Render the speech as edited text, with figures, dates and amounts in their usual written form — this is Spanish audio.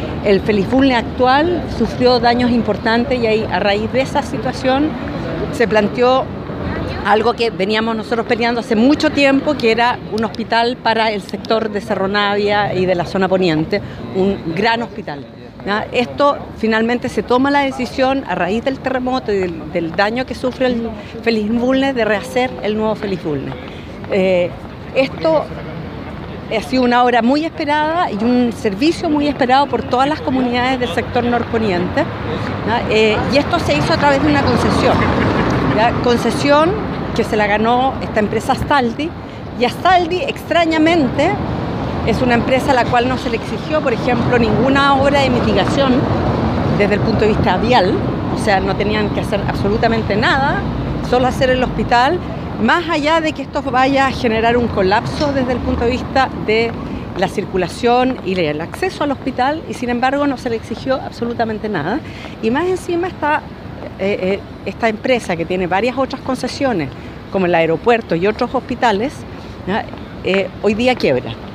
El Feliz Bulnes actual sufrió daños importantes y ahí, a raíz de esa situación se planteó algo que veníamos nosotros peleando hace mucho tiempo, que era un hospital para el sector de Cerro Navia y de la zona poniente, un gran hospital. ¿Ya? Esto finalmente se toma la decisión a raíz del terremoto y del daño que sufre el Feliz Bulnes de rehacer el nuevo Feliz Bulnes. Esto ha sido una obra muy esperada y un servicio muy esperado por todas las comunidades del sector norponiente, y esto se hizo a través de una concesión, ¿ya? Concesión que se la ganó esta empresa Astaldi, y Astaldi extrañamente es una empresa a la cual no se le exigió, por ejemplo, ninguna obra de mitigación desde el punto de vista vial, o sea, no tenían que hacer absolutamente nada, solo hacer el hospital, más allá de que esto vaya a generar un colapso desde el punto de vista de la circulación y el acceso al hospital, y sin embargo no se le exigió absolutamente nada. Y más encima está esta empresa que tiene varias otras concesiones, como el aeropuerto y otros hospitales, hoy día quiebra.